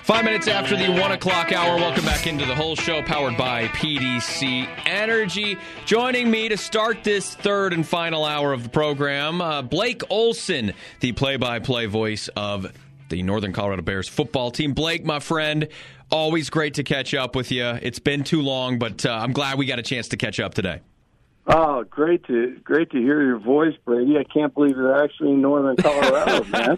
5 minutes after the 1 o'clock hour, welcome back into the whole show, powered by PDC Energy. Joining me to start this third and final hour of the program, Blake Olson, the play-by-play voice of the Northern Colorado Bears football team. Blake, my friend, always great to catch up with you. It's been too long, but I'm glad we got a chance to catch up today. Oh, great to hear your voice, Brady. I can't believe you're actually in Northern Colorado, man.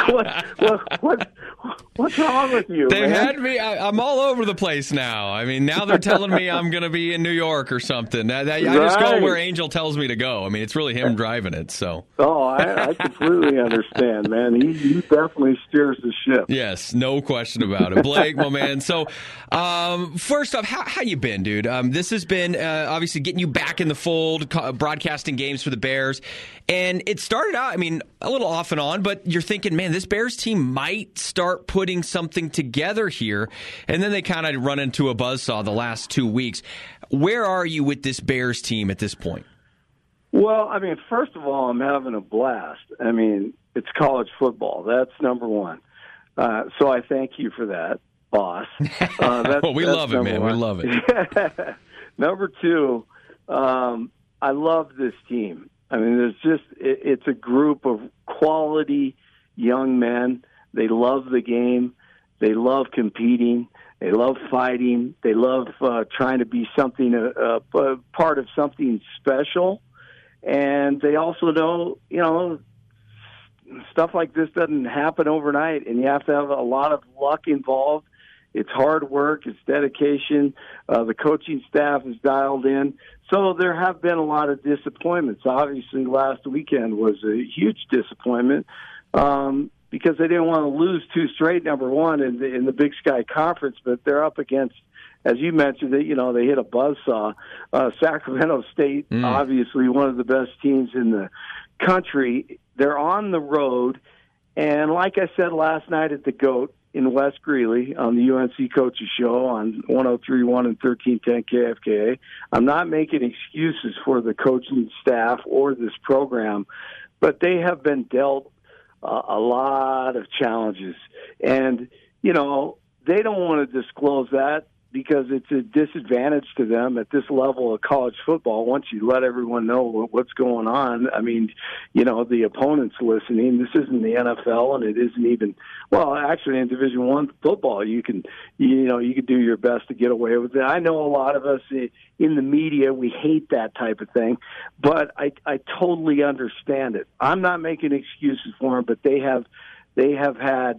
What's wrong with you, They man? had me. I'm all over the place now. I mean, now they're telling me I'm going to be in New York or something. I just go where Angel tells me to go. I mean, it's really him driving it. So. Oh, I completely understand, man. He definitely steers the ship. Yes, no question about it. Blake, my man. So, first off, how you been, dude? This has been obviously getting you back in the fold, broadcasting games for the Bears. And it started out, I mean, a little off and on, but you're thinking, man, this Bears team might start putting something together here. And then they kind of run into a buzzsaw the last 2 weeks. Where are you with this Bears team at this point? Well, I mean, first of all, I'm having a blast. I mean, it's college football. That's number one. So I thank you for that, boss. Well, we love it, man. We love it. Number two, I love this team. I mean, it's a group of quality young men. They love the game. They love competing. They love fighting. They love trying to be something, part of something special. And they also know, stuff like this doesn't happen overnight, and you have to have a lot of luck involved. It's hard work. It's dedication. The coaching staff is dialed in. So there have been a lot of disappointments. Obviously, last weekend was a huge disappointment because they didn't want to lose two straight, number one, in the Big Sky Conference. But they're up against, as you mentioned, they hit a buzzsaw. Sacramento State, obviously one of the best teams in the country. They're on the road. And like I said last night at the GOAT, in West Greeley on the UNC Coaches Show on 103.1 and 1310 KFKA. I'm not making excuses for the coaching staff or this program, but they have been dealt a lot of challenges. And, they don't want to disclose that because it's a disadvantage to them at this level of college football. Once you let everyone know what's going on, I mean, the opponent's listening. This isn't the NFL, and it isn't even, well, actually in Division I football, you can do your best to get away with it. I know a lot of us in the media, we hate that type of thing, but I totally understand it. I'm not making excuses for them, but they have had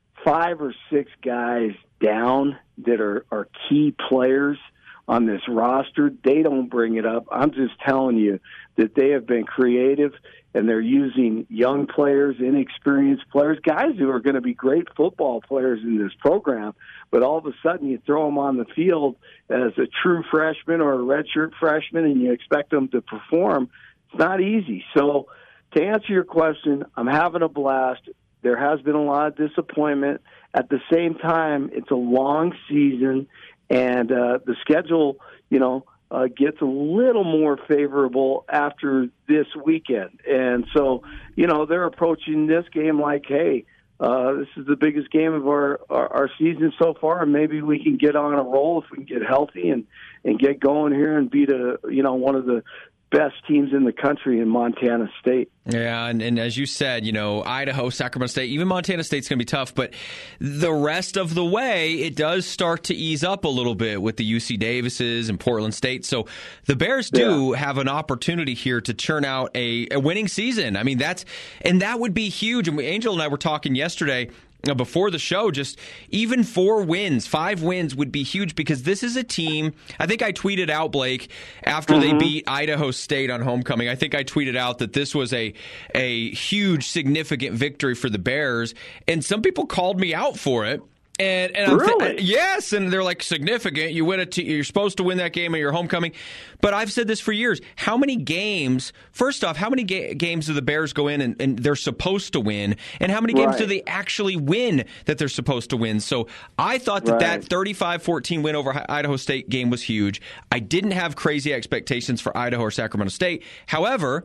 5 or 6 guys down that are key players on this roster. They don't bring it up. I'm just telling you that they have been creative, and they're using young players, inexperienced players, guys who are going to be great football players in this program, but all of a sudden you throw them on the field as a true freshman or a redshirt freshman and you expect them to perform. It's not easy. So to answer your question, I'm having a blast. There has been a lot of disappointment. At the same time, it's a long season, and the schedule, gets a little more favorable after this weekend. And so, they're approaching this game like, hey, this is the biggest game of our season so far, and maybe we can get on a roll if we can get healthy and get going here and beat one of the best teams in the country in Montana State. Yeah, and as you said, Idaho, Sacramento State, even Montana State's going to be tough, but the rest of the way, it does start to ease up a little bit with the UC Davises and Portland State. So the Bears do have an opportunity here to churn out a winning season. I mean, that would be huge. And Angel and I were talking yesterday before the show, just even 5 wins would be huge, because this is a team, I think I tweeted out, Blake, after they beat Idaho State on homecoming, I think I tweeted out that this was a huge, significant victory for the Bears, and some people called me out for it. And really? Yes, and they're like, significant. You win you're supposed to win that game at your homecoming. But I've said this for years. How many games? First off, how many games do the Bears go in and they're supposed to win? And how many games do they actually win that they're supposed to win? So I thought that 35-14 win over Idaho State game was huge. I didn't have crazy expectations for Idaho or Sacramento State. However,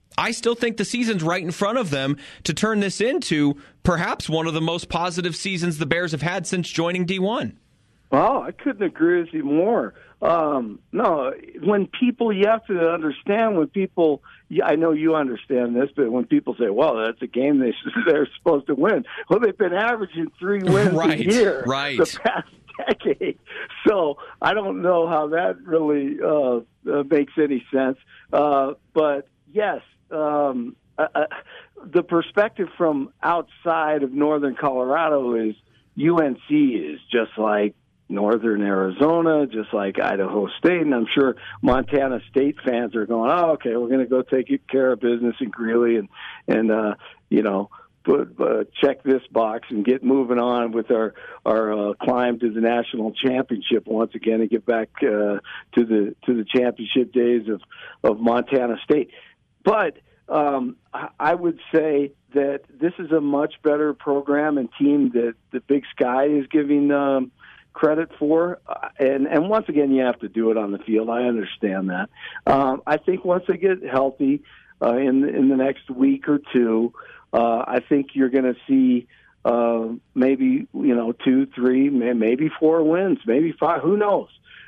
I still think the season's right in front of them to turn this into perhaps one of the most positive seasons the Bears have had since joining D1. Oh, I couldn't agree with you more. No, when people, you have to understand when people, I know you understand this, but when people say, well, that's a game they're supposed to win. Well, they've been averaging 3 wins a year the past decade. So I don't know how that really makes any sense. But yes, the perspective from outside of northern Colorado is UNC is just like Northern Arizona, just like Idaho State, and I'm sure Montana State fans are going, oh, okay, we're going to go take care of business in Greeley and check this box and get moving on with our climb to the national championship once again and get back to the championship days of Montana State. But I would say that this is a much better program and team that the Big Sky is giving credit for, and once again, you have to do it on the field. I understand that. I think once they get healthy in the next week or two, I think you're going to see maybe 2, 3, maybe 4 wins, maybe 5. Who knows?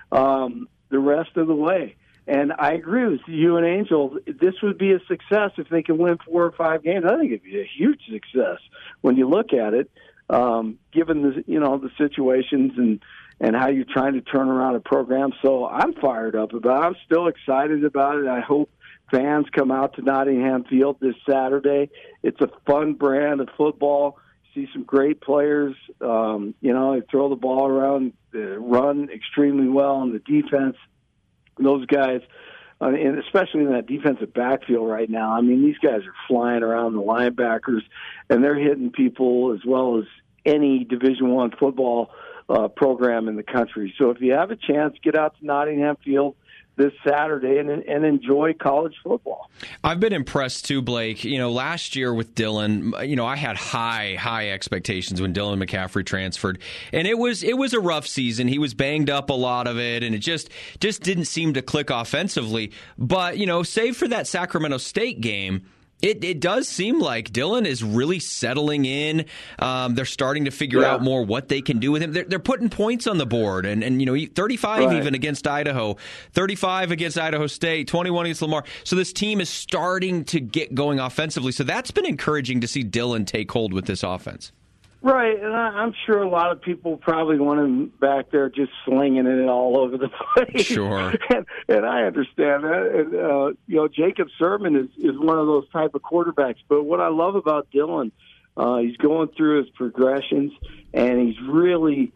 The rest of the way. And I agree with you and Angel. This would be a success if they can win 4 or 5 games. I think it'd be a huge success when you look at it. Given the situations and how you're trying to turn around a program. So I'm fired up about it. I'm still excited about it. I hope fans come out to Nottingham Field this Saturday. It's a fun brand of football. See some great players. They throw the ball around, run extremely well in the defense. Those guys, and especially in that defensive backfield right now, I mean, these guys are flying around the linebackers, and they're hitting people as well as any Division I football program in the country. So if you have a chance, get out to Nottingham Field this Saturday and enjoy college football. I've been impressed too, Blake. Last year with Dylan, I had high expectations when Dylan McCaffrey transferred, and it was a rough season. He was banged up a lot of it, and it just didn't seem to click offensively. But save for that Sacramento State game, It does seem like Dylan is really settling in. They're starting to figure out more what they can do with him. They're putting points on the board, and 35 even against Idaho, 35 against Idaho State, 21 against Lamar. So this team is starting to get going offensively. So that's been encouraging to see Dylan take hold with this offense. Right, and I'm sure a lot of people probably want him back there just slinging it all over the place. Sure. And I understand that. And, Jacob Sermon is one of those type of quarterbacks. But what I love about Dylan, he's going through his progressions, and he's really,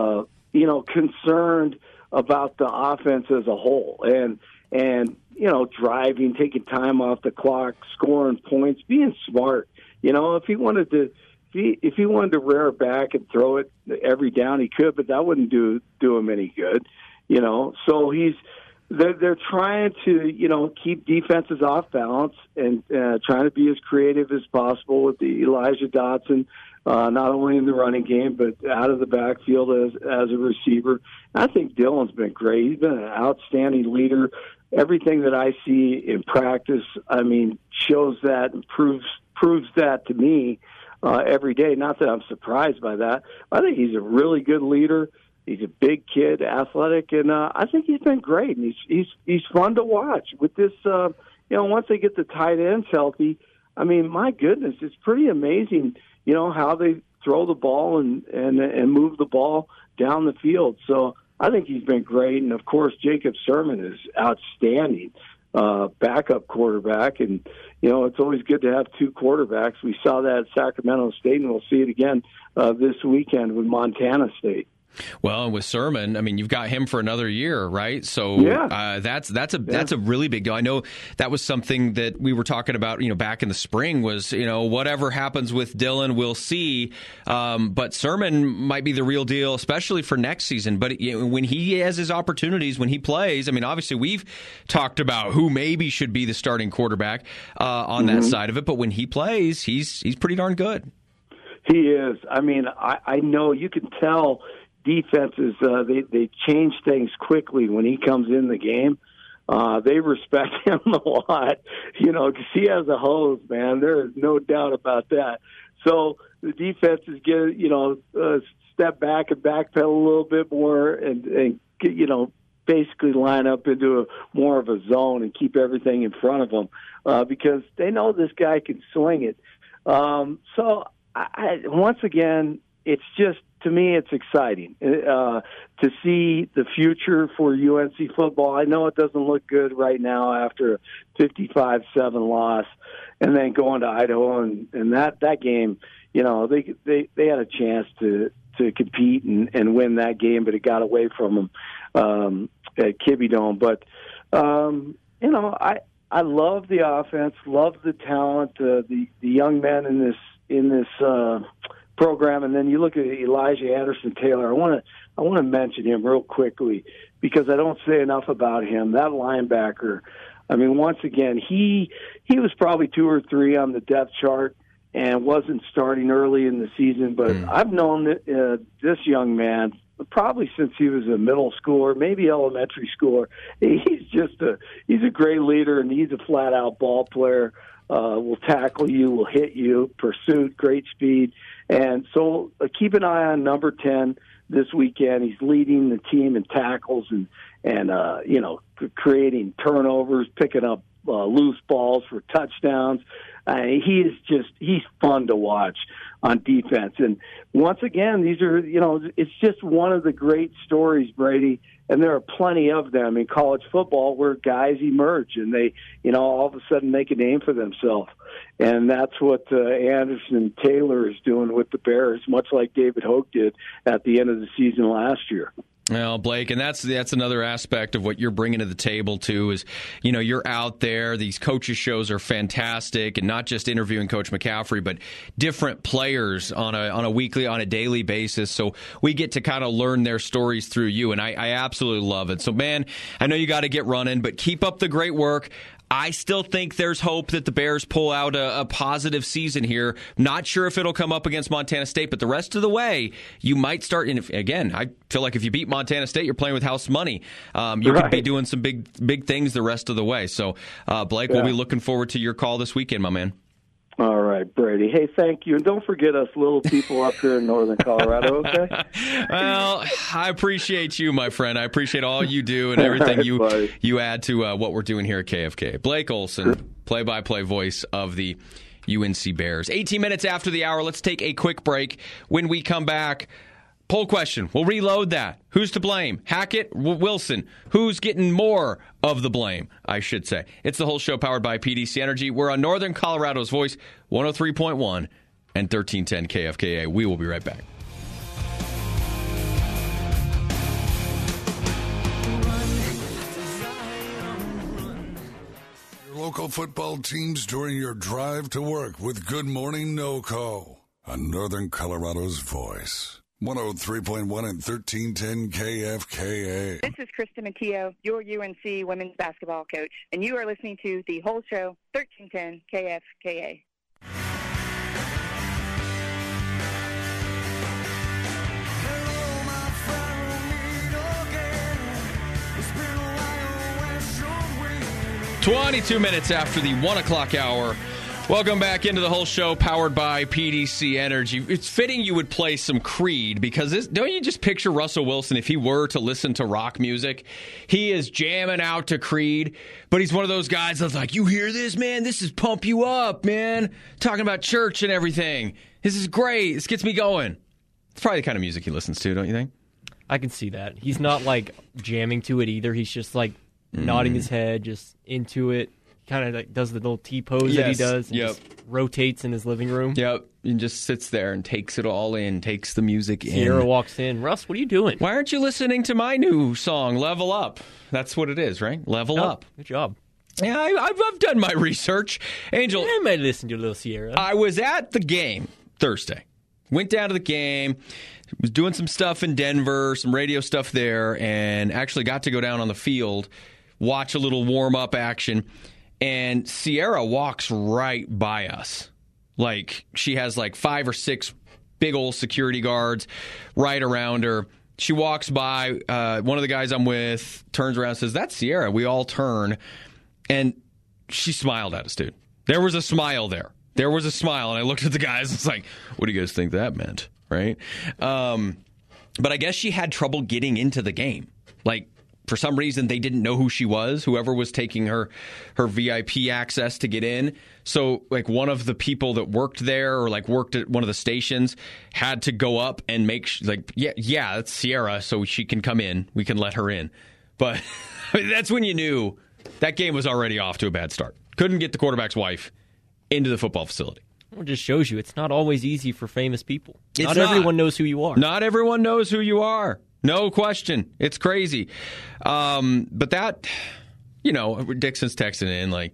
concerned about the offense as a whole. And driving, taking time off the clock, scoring points, being smart. If he wanted to... If he wanted to rear it back and throw it every down, he could, but that wouldn't do him any good, So they're trying to keep defenses off balance and trying to be as creative as possible with the Elijah Dotson, not only in the running game but out of the backfield as a receiver. I think Dylan's been great. He's been an outstanding leader. Everything that I see in practice, shows that and proves that to me. Every day. Not that I'm surprised by that. I think he's a really good leader. He's a big kid, athletic, and I think he's been great. And he's fun to watch. With this, once they get the tight ends healthy, my goodness, it's pretty amazing. How they throw the ball and move the ball down the field. So I think he's been great. And of course, Jacob Sermon is outstanding. Backup quarterback, and it's always good to have 2 quarterbacks. We saw that at Sacramento State, and we'll see it again this weekend with Montana State. Well, and with Sermon, you've got him for another year, right? So that's a really big deal. I know that was something that we were talking about, back in the spring was, whatever happens with Dylan, we'll see. But Sermon might be the real deal, especially for next season. But when he has his opportunities, when he plays, obviously we've talked about who maybe should be the starting quarterback on that side of it. But when he plays, he's pretty darn good. He is. I know you can tell defenses, they change things quickly when he comes in the game. They respect him a lot, because he has a hose, man. There is no doubt about that. So the defense is step back and backpedal a little bit more and basically line up into more of a zone and keep everything in front of them because they know this guy can swing it. So once again, it's just, to me, it's exciting to see the future for UNC football. I know it doesn't look good right now after a 55-7 loss, and then going to Idaho and that game. They had a chance to compete and win that game, but it got away from them at Kibbie Dome. But I love the offense, love the talent, the young men in this program, and then you look at Elijah Anderson-Taylor. I want to mention him real quickly because I don't say enough about him. That linebacker. I mean, once again, he was probably 2 or 3 on the depth chart and wasn't starting early in the season. But I've known this young man probably since he was a middle schooler, maybe elementary schooler. He's a great leader, and he's a flat out ball player. Will tackle you, will hit you, pursuit, great speed. And so keep an eye on number 10 this weekend. He's leading the team in tackles and creating turnovers, picking up loose balls for touchdowns. He's fun to watch on defense. And once again, these are, it's just one of the great stories, Brady. And there are plenty of them in college football where guys emerge and they, all of a sudden make a name for themselves. And that's what Anderson-Taylor is doing with the Bears, much like David Hoke did at the end of the season last year. Well, Blake, and that's another aspect of what you're bringing to the table, too, is, you're out there. These coaches shows are fantastic, and not just interviewing Coach McCaffrey, but different players on a daily basis. So we get to kind of learn their stories through you, and I absolutely love it. So, man, I know you got to get running, but keep up the great work. I still think there's hope that the Bears pull out a positive season here. Not sure if it'll come up against Montana State, but the rest of the way, you might start. And again, I feel like if you beat Montana State, you're playing with house money. You could be doing some big things the rest of the way. So, Blake, we'll be looking forward to your call this weekend, my man. All right, Brady. Hey, thank you. And don't forget us little people up here in northern Colorado, okay? Well, I appreciate you, my friend. I appreciate all you do and everything you add to what we're doing here at KFK. Blake Olson, play-by-play voice of the UNC Bears. 18 minutes after the hour, let's take a quick break. When we come back, poll question. We'll reload that. Who's to blame? Hackett, Wilson. Who's getting more of the blame, I should say. It's the whole show powered by PDC Energy. We're on Northern Colorado's Voice, 103.1 and 1310 KFKA. We will be right back. Your local football teams during your drive to work with Good Morning NoCo on Northern Colorado's Voice. 103.1 and 1310 KFKA. This is Krista Matteo, your UNC women's basketball coach, and you are listening to The Whole Show, 1310 KFKA. Hello, my friend, we'll meet again. It's been a while, 22 minutes after the 1 o'clock hour. Welcome back into the whole show powered by PDC Energy. It's fitting you would play some Creed because don't you just picture Russell Wilson if he were to listen to rock music? He is jamming out to Creed, but he's one of those guys that's like, you hear this, man? This is pump you up, man. Talking about church and everything. This is great. This gets me going. It's probably the kind of music he listens to, don't you think? I can see that. He's not like jamming to it either. He's just like nodding his head, just into it. Kind of like does the little T-pose that he does. Just rotates in his living room. Yep. And just sits there and takes it all in, takes the music in. Sierra walks in. Russ, what are you doing? Why aren't you listening to my new song, Level Up? That's what it is, right? Level Up. Good job. Yeah, I've done my research. Angel. I might listen to a little Sierra. I was at the game Thursday. Went down to the game. Was doing some stuff in Denver, some radio stuff there, and actually got to go down on the field, watch a little warm-up action. And Sierra walks right by us. Like, she has like 5 or 6 big old security guards right around her. She walks by. One of the guys I'm with turns around and says, "That's Sierra." We all turn, and she smiled at us, dude. There was a smile there. There was a smile, and I looked at the guys and was like, "What do you guys think that meant?" Right? But I guess she had trouble getting into the game. Like, for some reason, they didn't know who she was, whoever was taking her VIP access to get in. So, like, one of the people that worked there or, like, worked at one of the stations had to go up and make, yeah, that's Sierra, so she can come in. We can let her in. But that's when you knew that game was already off to a bad start. Couldn't get the quarterback's wife into the football facility. It just shows you it's not always easy for famous people. Not everyone knows who you are. Not everyone knows who you are. No question. It's crazy. But that, Dixon's texting in, like,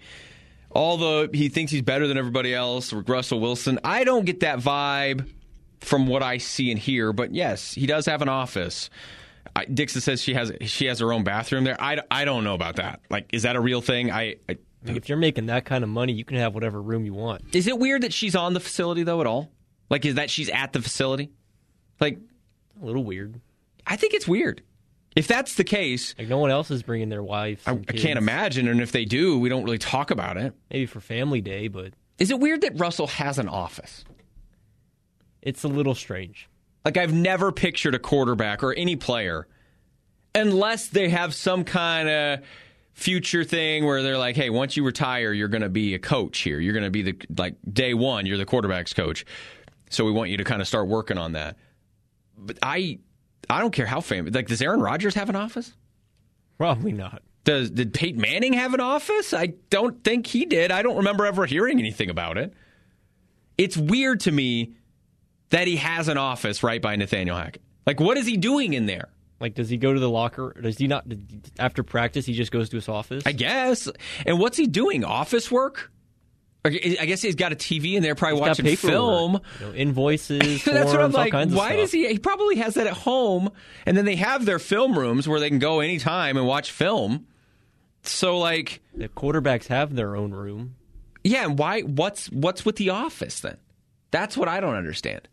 he thinks he's better than everybody else, Russell Wilson. I don't get that vibe from what I see and hear, but yes, he does have an office. Dixon says she has her own bathroom there. I don't know about that. Like, is that a real thing? If you're making that kind of money, you can have whatever room you want. Is it weird that she's on the facility, though, at all? Like, is that she's at the facility? Like, a little weird. I think it's weird. If that's the case... Like, no one else is bringing their wives I can't imagine, and if they do, we don't really talk about it. Maybe for family day, but... Is it weird that Russell has an office? It's a little strange. Like, I've never pictured a quarterback or any player, unless they have some kind of future thing where they're like, hey, once you retire, you're going to be a coach here. You're going to be day one, you're the quarterback's coach. So we want you to kind of start working on that. But I don't care how famous. Like, does Aaron Rodgers have an office? Probably not. Did Peyton Manning have an office? I don't think he did. I don't remember ever hearing anything about it. It's weird to me that he has an office right by Nathaniel Hackett. Like, what is he doing in there? Like, does he go to the locker? Does he not, after practice, he just goes to his office? I guess. And what's he doing? Office work? I guess he's got a TV in there, probably watching film. Invoices, That's forms, what I'm like. all kinds of why stuff. does he probably has that at home, and then they have their film rooms where they can go anytime and watch film. So, like, the quarterbacks have their own room. Yeah, and why? What's with the office then? That's what I don't understand.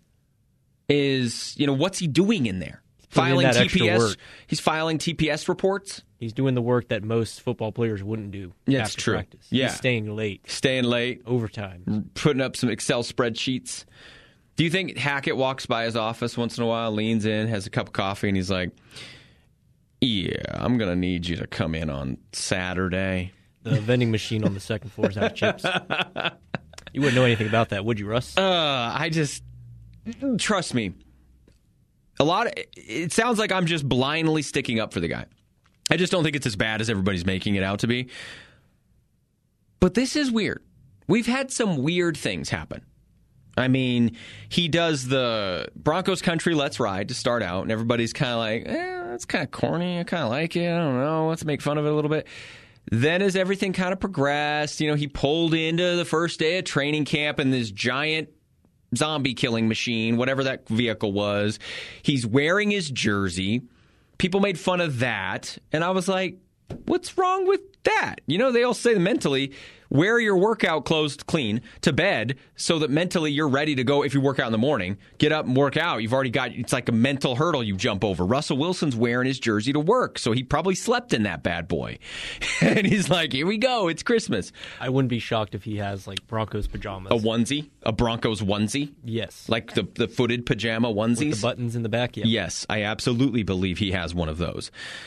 Is what's he doing in there? Filing TPS. He's filing TPS reports. He's doing the work that most football players wouldn't do. Yeah, after it's true. Practice. Yeah, he's staying late, overtime, putting up some Excel spreadsheets. Do you think Hackett walks by his office once in a while, leans in, has a cup of coffee, and he's like, "Yeah, I'm gonna need you to come in on Saturday." The vending machine on the second floor is out of chips. You wouldn't know anything about that, would you, Russ? Trust me. It sounds like I'm just blindly sticking up for the guy. I just don't think it's as bad as everybody's making it out to be. But this is weird. We've had some weird things happen. I mean, he does the Broncos Country Let's Ride to start out, and everybody's kind of like, that's kind of corny. I kind of like it. I don't know. Let's make fun of it a little bit. Then as everything kind of progressed, he pulled into the first day of training camp in this giant zombie killing machine, whatever that vehicle was. He's wearing his jersey. People made fun of that. And I was like, what's wrong with that? They all say mentally, wear your workout clothes clean to bed so that mentally you're ready to go if you work out in the morning. Get up and work out. You've already it's like a mental hurdle you jump over. Russell Wilson's wearing his jersey to work, so he probably slept in that bad boy. And he's like, here we go. It's Christmas. I wouldn't be shocked if he has, like, Broncos pajamas. A onesie? A Broncos onesie? Yes. Like the footed pajama onesies? With the buttons in the back, yeah. Yes, I absolutely believe he has one of those.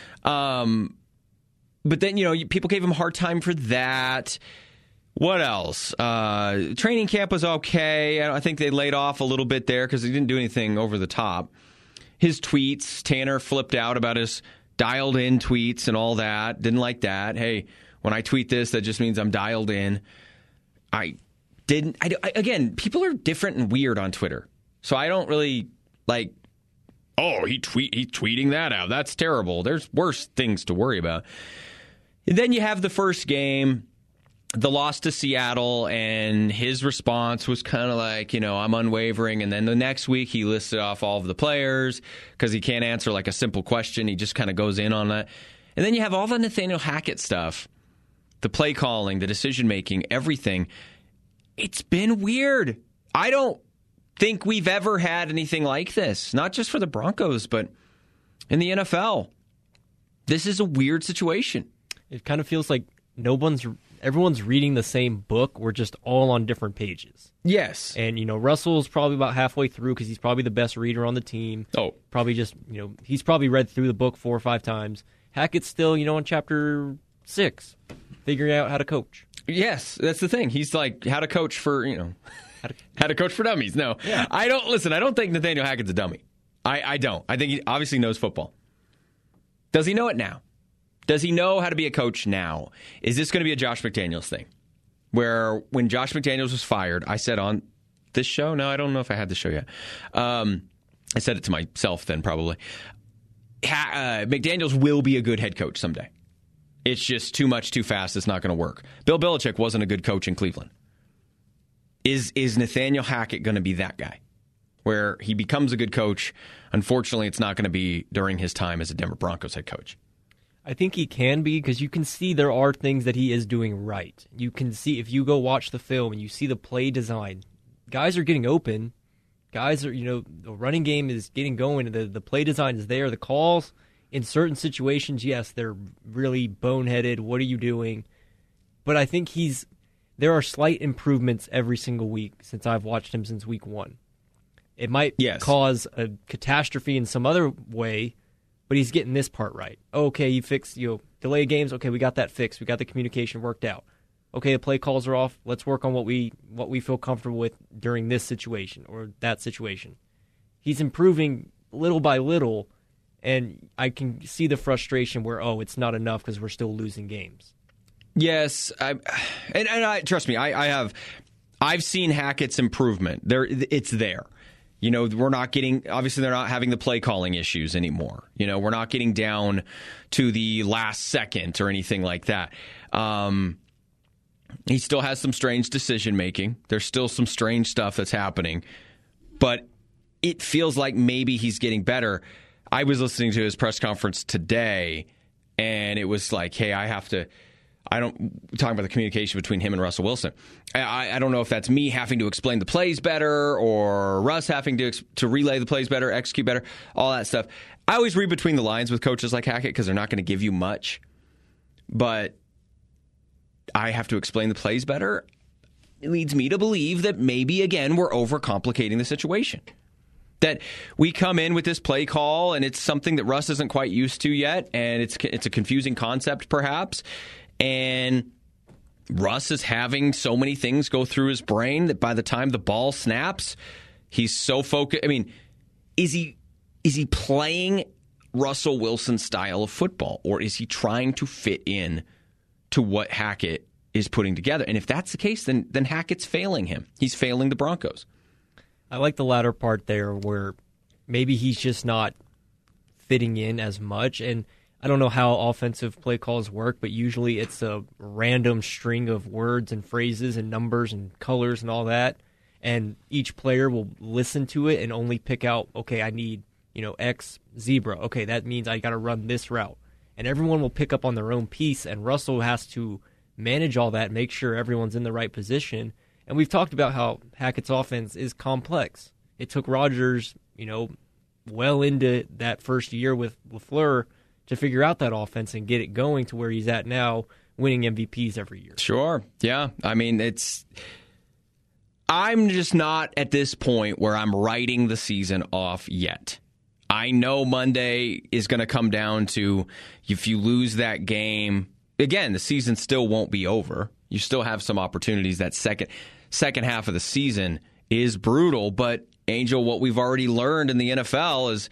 But then, people gave him a hard time for that. What else? Training camp was okay. I think they laid off a little bit there because he didn't do anything over the top. His tweets, Tanner flipped out about his dialed-in tweets and all that. Didn't like that. Hey, when I tweet this, that just means I'm dialed in. Again, people are different and weird on Twitter. So I don't really like, he's tweeting that out. That's terrible. There's worse things to worry about. And then you have the first game, the loss to Seattle, and his response was kind of like, I'm unwavering. And then the next week he listed off all of the players because he can't answer like a simple question. He just kind of goes in on that. And then you have all the Nathaniel Hackett stuff, the play calling, the decision making, everything. It's been weird. I don't think we've ever had anything like this, not just for the Broncos, but in the NFL. This is a weird situation. It kind of feels like everyone's reading the same book. We're just all on different pages. Yes. And, Russell's probably about halfway through because he's probably the best reader on the team. Oh. Probably just, he's probably read through the book 4 or 5 times. Hackett's still, in chapter 6, figuring out how to coach. Yes, that's the thing. He's like, how to coach for, how to coach for dummies. No, yeah. I don't think Nathaniel Hackett's a dummy. I don't. I think he obviously knows football. Does he know it now? Does he know how to be a coach now? Is this going to be a Josh McDaniels thing? Where when Josh McDaniels was fired, I said on this show, no, I don't know if I had the show yet. I said it to myself then probably. McDaniels will be a good head coach someday. It's just too much too fast. It's not going to work. Bill Belichick wasn't a good coach in Cleveland. Is Nathaniel Hackett going to be that guy? Where he becomes a good coach. Unfortunately, it's not going to be during his time as a Denver Broncos head coach. I think he can be because you can see there are things that he is doing right. You can see if you go watch the film and you see the play design, guys are getting open. Guys are, the running game is getting going. The play design is there. The calls in certain situations, yes, they're really boneheaded. What are you doing? But I think there are slight improvements every single week since I've watched him since week 1. It might cause a catastrophe in some other way, but he's getting this part right. Okay, you fixed, delay games. Okay, we got that fixed. We got the communication worked out. Okay, the play calls are off. Let's work on what we feel comfortable with during this situation or that situation. He's improving little by little, and I can see the frustration where, it's not enough because we're still losing games. Yes, I trust me. I've seen Hackett's improvement. It's there. We're not getting, obviously they're not having the play calling issues anymore. We're not getting down to the last second or anything like that. He still has some strange decision making. There's still some strange stuff that's happening, but it feels like maybe he's getting better. I was listening to his press conference today, and it was like, hey, talking about the communication between him and Russell Wilson. I don't know if that's me having to explain the plays better or Russ having to relay the plays better, execute better, all that stuff. I always read between the lines with coaches like Hackett because they're not going to give you much. But I have to explain the plays better. It leads me to believe that maybe, again, we're overcomplicating the situation. That we come in with this play call, and it's something that Russ isn't quite used to yet, and it's a confusing concept, perhaps. And Russ is having so many things go through his brain that by the time the ball snaps, he's so focused. I mean, is he playing Russell Wilson's style of football, or is he trying to fit in to what Hackett is putting together? And if that's the case, then Hackett's failing him. He's failing the Broncos. I like the latter part there where maybe he's just not fitting in as much. And I don't know how offensive play calls work, but usually it's a random string of words and phrases and numbers and colors and all that. And each player will listen to it and only pick out, okay, I need, X zebra. Okay, that means I got to run this route. And everyone will pick up on their own piece, and Russell has to manage all that, make sure everyone's in the right position. And we've talked about how Hackett's offense is complex. It took Rodgers, well into that first year with LaFleur to figure out that offense and get it going to where he's at now, winning MVPs every year. Sure. Yeah. I mean, I'm just not at this point where I'm writing the season off yet. I know Monday is going to come down to if you lose that game, again, the season still won't be over. You still have some opportunities. That second half of the season is brutal, but Angel, what we've already learned in the NFL is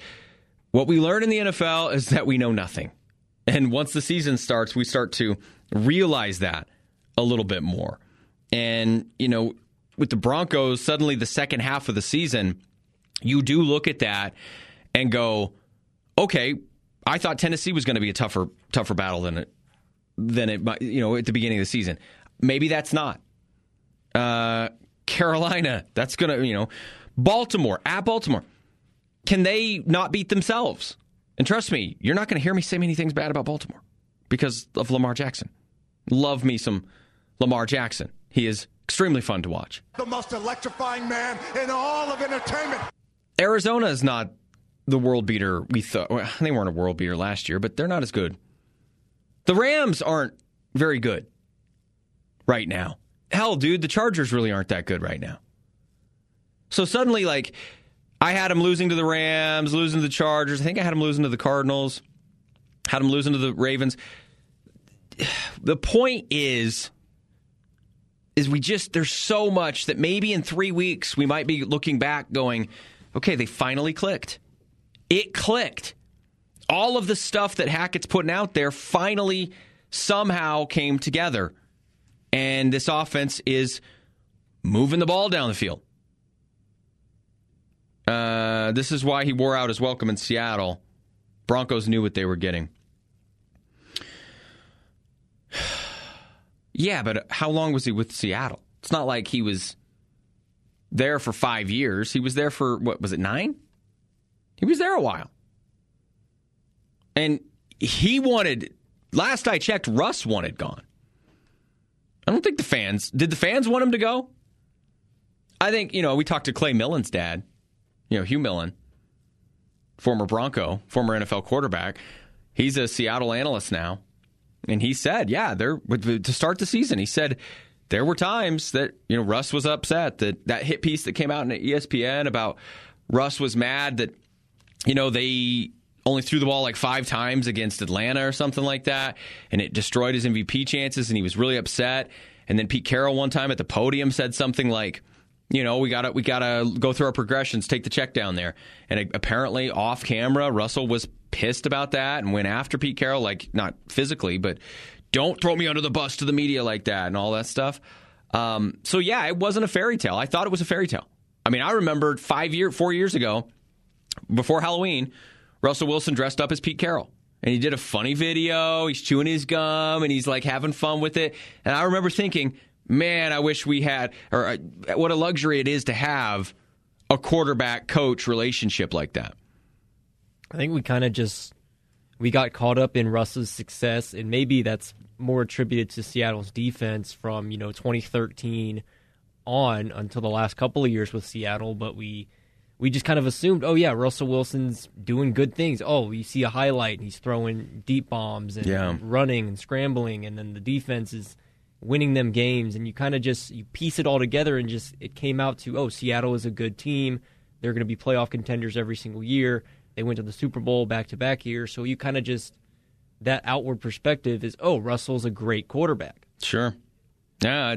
that we know nothing. And once the season starts, we start to realize that a little bit more. And, with the Broncos, suddenly the second half of the season, you do look at that and go, okay, I thought Tennessee was going to be a tougher battle than it at the beginning of the season. Maybe that's not. Carolina, that's going to, Baltimore, at Baltimore. Can they not beat themselves? And trust me, you're not going to hear me say many things bad about Baltimore because of Lamar Jackson. Love me some Lamar Jackson. He is extremely fun to watch. The most electrifying man in all of entertainment. Arizona is not the world beater we thought. Well, they weren't a world beater last year, but they're not as good. The Rams aren't very good right now. Hell, dude, the Chargers really aren't that good right now. So suddenly, like, I had them losing to the Rams, losing to the Chargers. I think I had them losing to the Cardinals, had them losing to the Ravens. The point is there's so much that maybe in 3 weeks we might be looking back going, okay, they finally clicked. It clicked. All of the stuff that Hackett's putting out there finally somehow came together. And this offense is moving the ball down the field. This is why he wore out his welcome in Seattle. Broncos knew what they were getting. Yeah, but how long was he with Seattle? It's not like he was there for 5 years. He was there for, what was it, 9? He was there a while. And he wanted, last I checked, Russ wanted gone. I don't think did the fans want him to go? I think, we talked to Clay Millen's dad, Hugh Millen, former Bronco, former NFL quarterback. He's a Seattle analyst now. And he said, to start the season, he said there were times that, Russ was upset that hit piece that came out in ESPN about Russ was mad that, they only threw the ball like 5 times against Atlanta or something like that. And it destroyed his MVP chances and he was really upset. And then Pete Carroll one time at the podium said something like, we gotta go through our progressions, take the check down there. And apparently off camera, Russell was pissed about that and went after Pete Carroll, like not physically, but don't throw me under the bus to the media like that and all that stuff. So yeah, it wasn't a fairy tale. I thought it was a fairy tale. I mean, I remembered 4 years ago, before Halloween, Russell Wilson dressed up as Pete Carroll. And he did a funny video. He's chewing his gum and he's like having fun with it. And I remember thinking, man, I wish we had, or what a luxury it is to have a quarterback-coach relationship like that. I think we kind of we got caught up in Russ's success, and maybe that's more attributed to Seattle's defense from, 2013 on until the last couple of years with Seattle, but we just kind of assumed, oh yeah, Russell Wilson's doing good things. Oh, you see a highlight, and he's throwing deep bombs and running and scrambling, and then the defense is winning them games, and you kind of you piece it all together, and it came out to, oh, Seattle is a good team. They're going to be playoff contenders every single year. They went to the Super Bowl back-to-back years, so you kind of that outward perspective is, oh, Russell's a great quarterback. Sure. Yeah,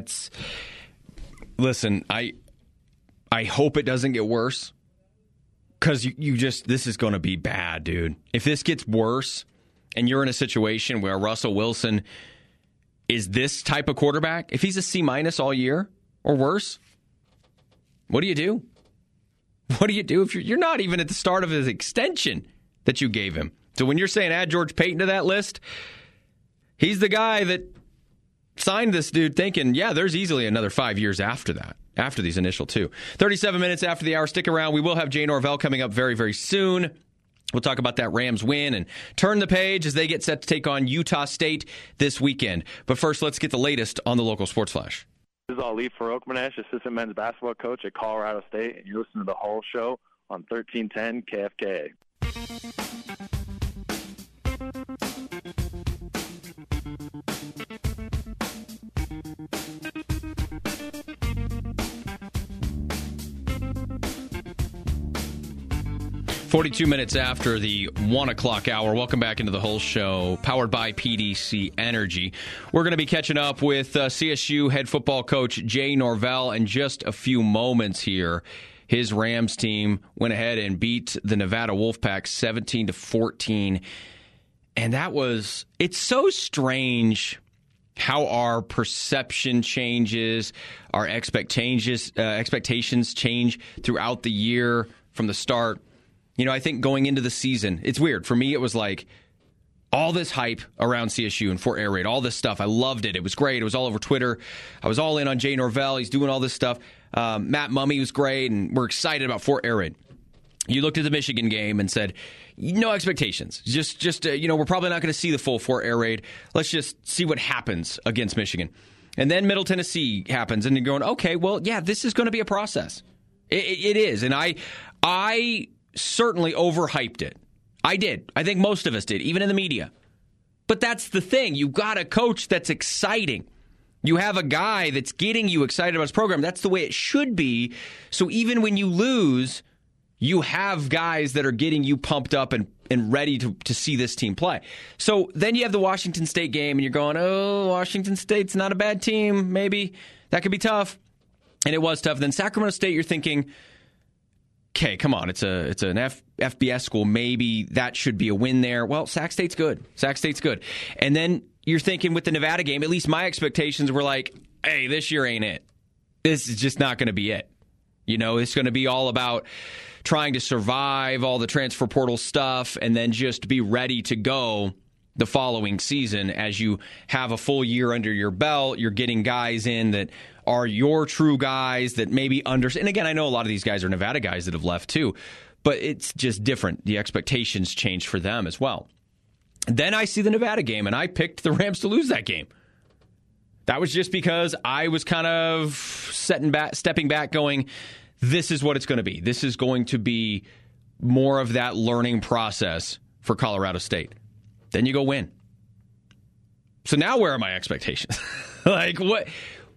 listen, I hope it doesn't get worse, because this is going to be bad, dude. If this gets worse, and you're in a situation where Russell Wilson is this type of quarterback, if he's a C- all year or worse, what do you do? What do you do if you're not even at the start of his extension that you gave him? So when you're saying add George Payton to that list, he's the guy that signed this dude thinking, yeah, there's easily another 5 years after that, after these initial 2. 37 minutes after the hour. Stick around. We will have Jay Norvell coming up very, very soon. We'll talk about that Rams win and turn the page as they get set to take on Utah State this weekend. But first, let's get the latest on the local Sports Flash. This is Ali Farokhmanesh, assistant men's basketball coach at Colorado State, and you're listening to The Hull Show on 1310 KFKA. 42 minutes after the 1 o'clock hour. Welcome back into the Hull Show, powered by PDC Energy. We're going to be catching up with CSU head football coach Jay Norvell in just a few moments here. His Rams team went ahead and beat the Nevada Wolfpack 17-14. And it's so strange how our perception changes, our expectations change throughout the year from the start. I think going into the season, it's weird. For me, it was like all this hype around CSU and Fort Air Raid, all this stuff. I loved it. It was great. It was all over Twitter. I was all in on Jay Norvell. He's doing all this stuff. Matt Mumme was great, and we're excited about Fort Air Raid. You looked at the Michigan game and said, no expectations. Just we're probably not going to see the full Fort Air Raid. Let's just see what happens against Michigan. And then Middle Tennessee happens, and you're going, okay, well, yeah, this is going to be a process. It is. And I certainly overhyped it. I did. I think most of us did, even in the media. But that's the thing. You got a coach that's exciting. You have a guy that's getting you excited about his program. That's the way it should be. So even when you lose, you have guys that are getting you pumped up and ready to see this team play. So then you have the Washington State game, and you're going, oh, Washington State's not a bad team. Maybe that could be tough. And it was tough. Then Sacramento State, you're thinking, okay, come on, it's an FBS school. Maybe that should be a win there. Well, Sac State's good. Sac State's good. And then you're thinking with the Nevada game, at least my expectations were like, hey, this year ain't it. This is just not going to be it. You know, it's going to be all about trying to survive all the transfer portal stuff and then just be ready to go the following season as you have a full year under your belt. You're getting guys in that are your true guys that maybe understand. And again, I know a lot of these guys are Nevada guys that have left too, but it's just different. The expectations changed for them as well. Then I see the Nevada game, and I picked the Rams to lose that game. That was just because I was kind of stepping back going, this is what it's going to be. This is going to be more of that learning process for Colorado State. Then you go win. So now where are my expectations? Like what?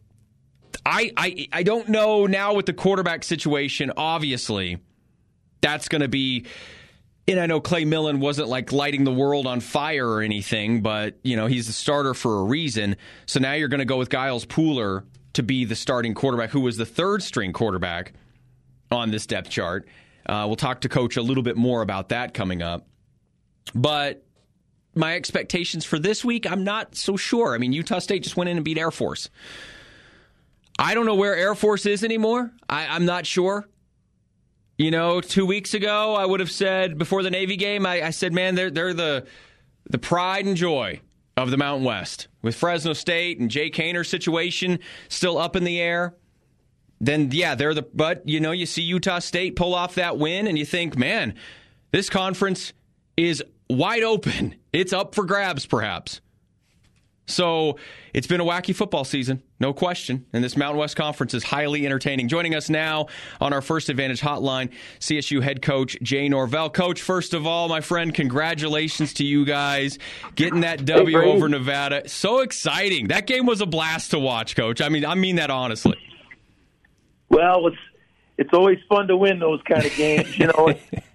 I don't know now with the quarterback situation. Obviously, that's going to be. And I know Clay Millen wasn't like lighting the world on fire or anything, but you know he's the starter for a reason. So now you're going to go with Giles Pooler to be the starting quarterback, who was the third string quarterback on this depth chart. We'll talk to Coach a little bit more about that coming up. But my expectations for this week, I'm not so sure. I mean, Utah State just went in and beat Air Force. I don't know where Air Force is anymore. I'm not sure. You know, 2 weeks ago, I would have said before the Navy game, I said, man, they're the pride and joy of the Mountain West. With Fresno State and Jay Kaner's situation still up in the air, then, yeah, but, you know, you see Utah State pull off that win, and you think, man, this conference is wide open. It's up for grabs, perhaps. So it's been a wacky football season, no question. And this Mountain West Conference is highly entertaining. Joining us now on our First Advantage hotline, CSU head coach Jay Norvell. Coach, first of all, my friend, congratulations to you guys getting that W over Nevada. So exciting. That game was a blast to watch, Coach. I mean that honestly. Well, it's always fun to win those kind of games. You know,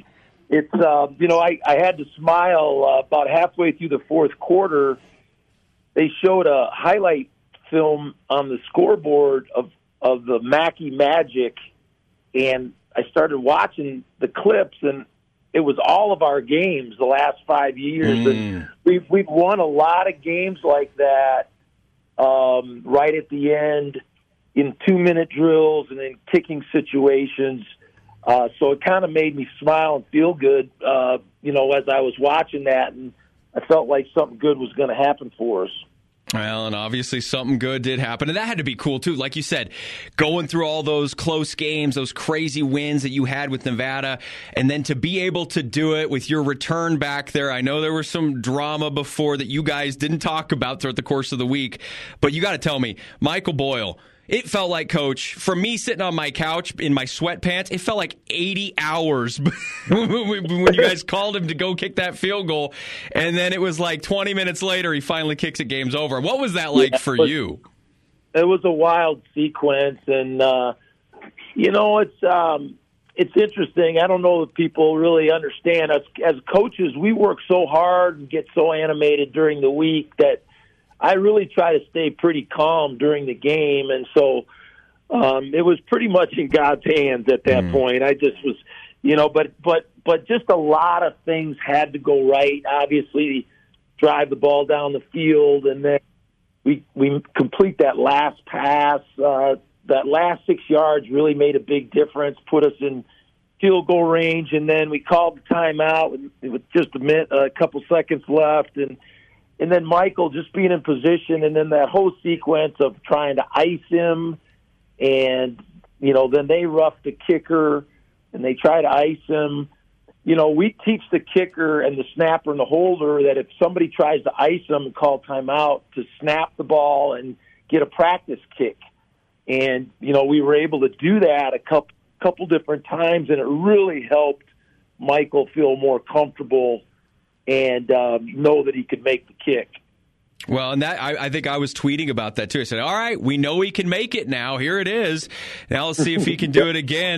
I had to smile about halfway through the fourth quarter. They showed a highlight film on the scoreboard of the Mackey Magic, and I started watching the clips, and it was all of our games the last 5 years. And we've won a lot of games like that right at the end in 2-minute drills and in kicking situations. So it kind of made me smile and feel good, as I was watching that, and I felt like something good was going to happen for us. Well, and obviously something good did happen, and that had to be cool, too. Like you said, going through all those close games, those crazy wins that you had with Nevada, and then to be able to do it with your return back there. I know there was some drama before that you guys didn't talk about throughout the course of the week, but you got to tell me, Michael Boyle, it felt like, Coach, for me sitting on my couch in my sweatpants, it felt like 80 hours when you guys called him to go kick that field goal. And then it was like 20 minutes later, he finally kicks it, game's over. What was that like for you? It was a wild sequence. And, it's interesting. I don't know if people really understand. As coaches, we work so hard and get so animated during the week that I really try to stay pretty calm during the game, and so it was pretty much in God's hands at that point. I just was, but just a lot of things had to go right. Obviously, drive the ball down the field, and then we complete that last pass. That last 6 yards really made a big difference, put us in field goal range, and then we called the timeout with just a couple seconds left, and then Michael just being in position, and then that whole sequence of trying to ice him, and, then they rough the kicker, and they try to ice him. We teach the kicker and the snapper and the holder that if somebody tries to ice them and call timeout, to snap the ball and get a practice kick. And, we were able to do that a couple different times, and it really helped Michael feel more comfortable and know that he could make the kick. Well, and that I think I was tweeting about that too. I said, all right, we know he can make it now. Here it is. Now let's see if he can do it again.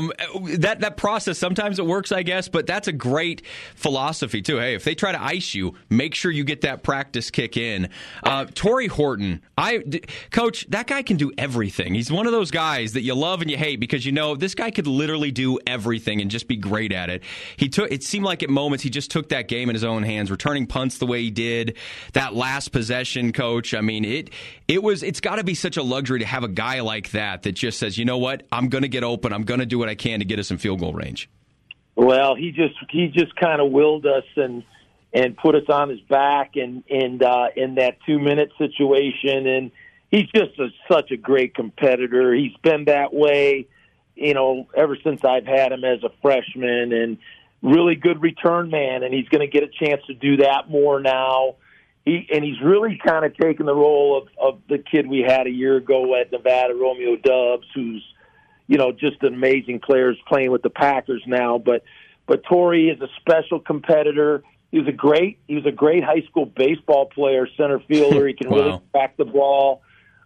That process, sometimes it works, I guess, but that's a great philosophy too. Hey, if they try to ice you, make sure you get that practice kick in. Torrey Horton, Coach, that guy can do everything. He's one of those guys that you love and you hate because you know this guy could literally do everything and just be great at it. It seemed like at moments he just took that game in his own hands, returning punts the way he did. That last possession, Coach. I mean, it's got to be such a luxury to have a guy like that just says, you know what, I'm going to get open. I'm going to do what I can to get us in field goal range. Well, he just kind of willed us and put us on his back and in that 2-minute situation. And he's just such a great competitor. He's been that way, ever since I've had him as a freshman, and really good return man. And he's going to get a chance to do that more now. He's really kind of taken the role of the kid we had a year ago at Nevada, Romeo Dubs, who's, just an amazing player, is playing with the Packers now. But Torrey is a special competitor. He was a great high school baseball player, center fielder. He can Wow. really track the ball.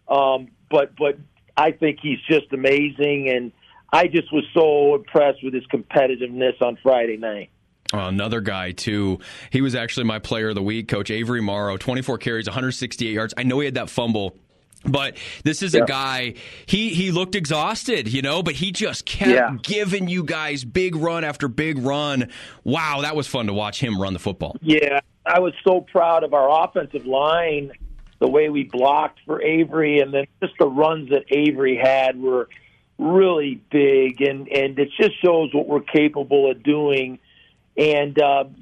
But I think he's just amazing, and I just was so impressed with his competitiveness on Friday night. Another guy, too. He was actually my player of the week, Coach Avery Morrow, 24 carries, 168 yards. I know he had that fumble, but this is a guy, he looked exhausted, but he just kept giving you guys big run after big run. Wow, that was fun to watch him run the football. Yeah, I was so proud of our offensive line, the way we blocked for Avery, and then just the runs that Avery had were really big, and it just shows what we're capable of doing. And,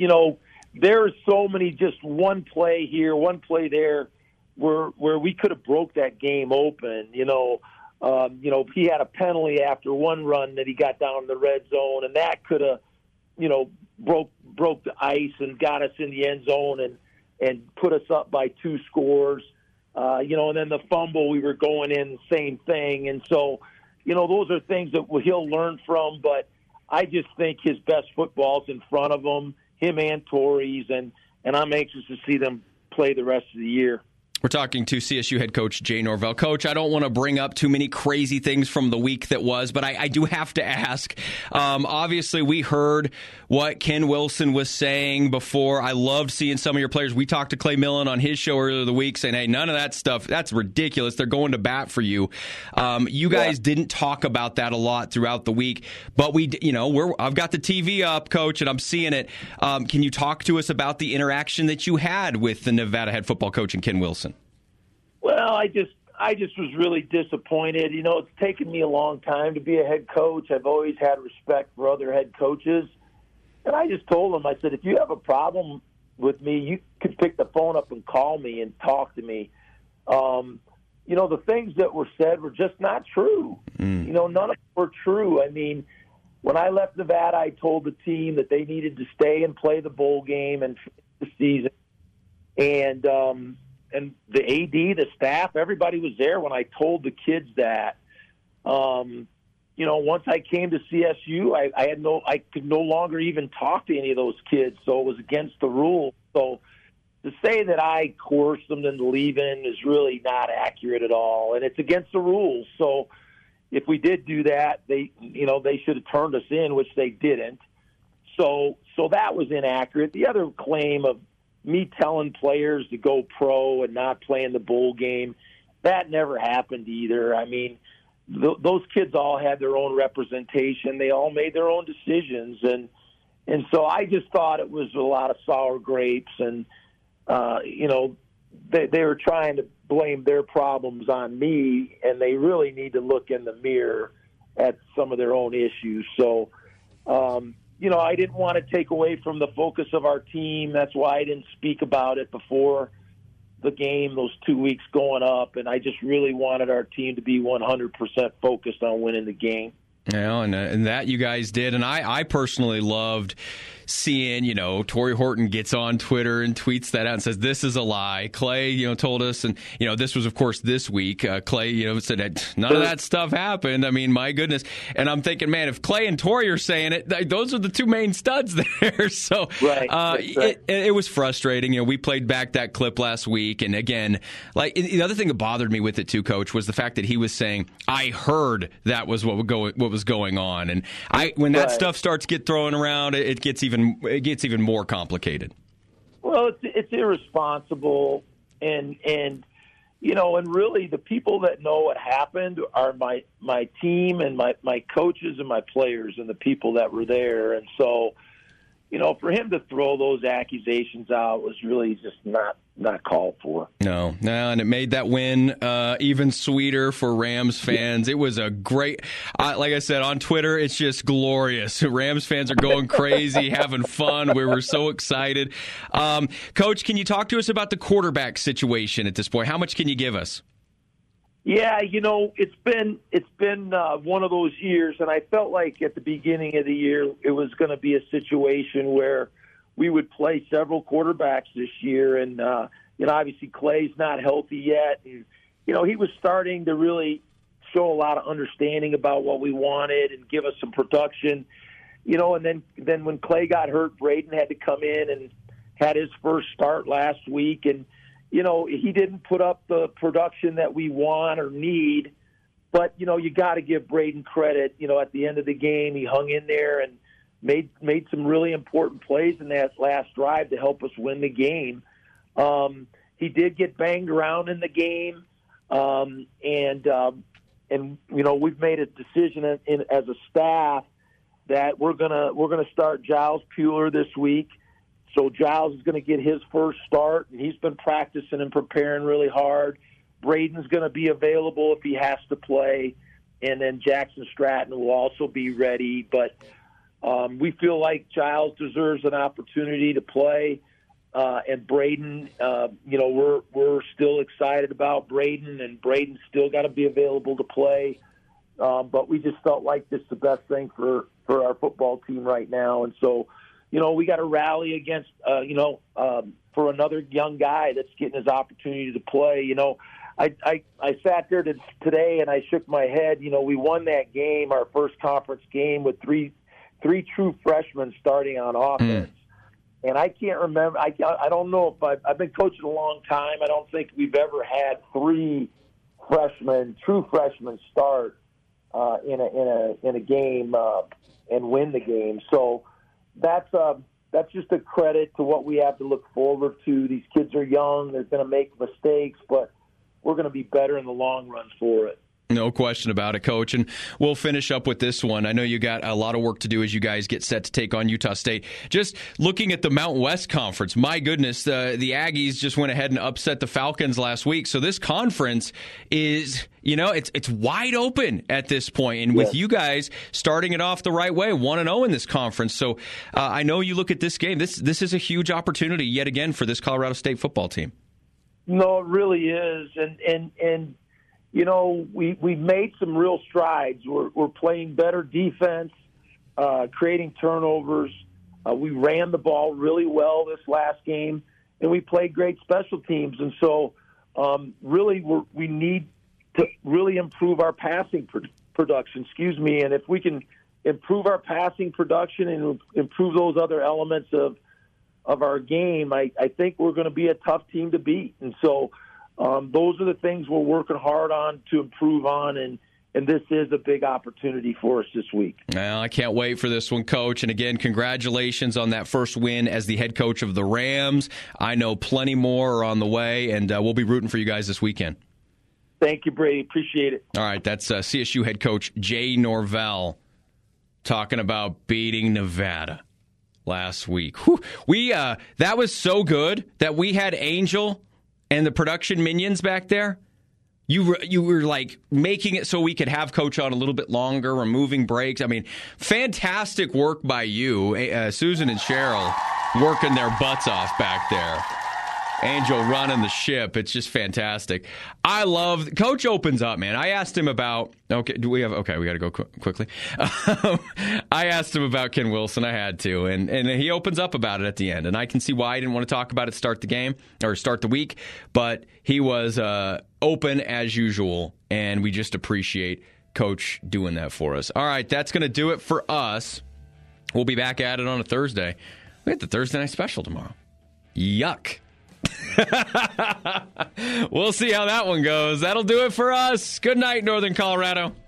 there's so many, just one play here, one play there, where we could have broke that game open. He had a penalty after one run that he got down in the red zone, and that could have, broke the ice and got us in the end zone and put us up by 2 scores. And then the fumble, we were going in, same thing. And so, those are things that he'll learn from, but I just think his best football's in front of him and Torrey's, and I'm anxious to see them play the rest of the year. We're talking to CSU head coach Jay Norvell. Coach, I don't want to bring up too many crazy things from the week that was, but I do have to ask. Obviously, we heard what Ken Wilson was saying before. I loved seeing some of your players. We talked to Clay Millen on his show earlier the week saying, hey, none of that stuff, that's ridiculous. They're going to bat for you. You guys didn't talk about that a lot throughout the week, but I've got the TV up, Coach, and I'm seeing it. Can you talk to us about the interaction that you had with the Nevada head football coach and Ken Wilson? Well, I just was really disappointed. It's taken me a long time to be a head coach. I've always had respect for other head coaches. And I just told him, I said, if you have a problem with me, you could pick the phone up and call me and talk to me. The things that were said were just not true. None of them were true. I mean, when I left Nevada, I told the team that they needed to stay and play the bowl game and finish the season. And the AD, the staff, everybody was there when I told the kids that. Once I came to CSU, I could no longer even talk to any of those kids, so it was against the rules. So to say that I coerced them into leaving is really not accurate at all, and it's against the rules. So if we did do that, they should have turned us in, which they didn't. So that was inaccurate. The other claim of me telling players to go pro and not play in the bowl game, that never happened either. I mean, those kids all had their own representation. They all made their own decisions. And so I just thought it was a lot of sour grapes. And, they were trying to blame their problems on me, and they really need to look in the mirror at some of their own issues. So, I didn't want to take away from the focus of our team. That's why I didn't speak about it before the game, those 2 weeks going up. And I just really wanted our team to be 100% focused on winning the game. And that you guys did. And I personally loved seeing, Torrey Horton gets on Twitter and tweets that out and says, this is a lie. Clay, told us, and, this was, of course, this week. Clay, said that none of that stuff happened. I mean, my goodness. And I'm thinking, man, if Clay and Torrey are saying it, those are the two main studs there. So right. It was frustrating. We played back that clip last week. And again, the other thing that bothered me with it too, Coach, was the fact that he was saying, I heard that was what was going on. And when that stuff starts to get thrown around, it gets even more complicated. Well, it's irresponsible, and really the people that know what happened are my team and my coaches and my players and the people that were there. And so, for him to throw those accusations out was really just not called for. No, and it made that win even sweeter for Rams fans. It was a great, like I said, on Twitter, it's just glorious. Rams fans are going crazy, having fun. We were so excited. Coach, can you talk to us about the quarterback situation at this point? How much can you give us? Yeah, it's been one of those years, and I felt like at the beginning of the year it was going to be a situation where we would play several quarterbacks this year, and obviously Clay's not healthy yet, and he was starting to really show a lot of understanding about what we wanted and give us some production, and then when Clay got hurt, Braden had to come in and had his first start last week, and he didn't put up the production that we want or need, but, you got to give Braden credit. At the end of the game, he hung in there and made some really important plays in that last drive to help us win the game. He did get banged around in the game, and we've made a decision as a staff that we're gonna start Giles Pueller this week. So Giles is going to get his first start, and he's been practicing and preparing really hard. Braden's going to be available if he has to play, and then Jackson Stratton will also be ready. But we feel like Giles deserves an opportunity to play, and Braden, we're still excited about Braden, and Braden's still got to be available to play. But we just felt like this is the best thing for our football team right now, and so. We got to rally against, for another young guy that's getting his opportunity to play. I sat there today and I shook my head. We won that game, our first conference game, with three true freshmen starting on offense. And I can't remember. I don't know if I've been coaching a long time. I don't think we've ever had three true freshmen start in a game and win the game. So. That's just a credit to what we have to look forward to. These kids are young. They're going to make mistakes, but we're going to be better in the long run for it. No question about it, Coach. And we'll finish up with this one. I know you got a lot of work to do as you guys get set to take on Utah State. Just looking at the Mountain West Conference, my goodness, the Aggies just went ahead and upset the Falcons last week. So this conference is, it's wide open at this point. And with you guys starting it off the right way, 1-0 in this conference. So I know you look at this game. This is a huge opportunity yet again for this Colorado State football team. No, it really is. And we've made some real strides. We're playing better defense, creating turnovers. We ran the ball really well this last game, and we played great special teams. And so, really, we need to really improve our passing production. And if we can improve our passing production and improve those other elements of our game, I think we're going to be a tough team to beat. And so. Those are the things we're working hard on to improve on, and this is a big opportunity for us this week. Well, I can't wait for this one, Coach. And again, congratulations on that first win as the head coach of the Rams. I know plenty more are on the way, and we'll be rooting for you guys this weekend. Thank you, Brady. Appreciate it. All right, that's CSU head coach Jay Norvell talking about beating Nevada last week. Whew. That was so good that we had Angel and the production minions back there. You were like making it so we could have Coach on a little bit longer, removing breaks. I mean, fantastic work by you, Susan and Cheryl, working their butts off back there. Angel running the ship. It's just fantastic. I love Coach opens up, man. I asked him about we got to go quickly. I asked him about Ken Wilson. I had to, and he opens up about it at the end, and I can see why he didn't want to talk about it start the week, but he was open as usual, and we just appreciate Coach doing that for us. All right, that's going to do it for us. We'll be back at it on a Thursday. We got the Thursday night special tomorrow. Yuck. We'll see how that one goes. That'll do it for us. Good night, Northern Colorado.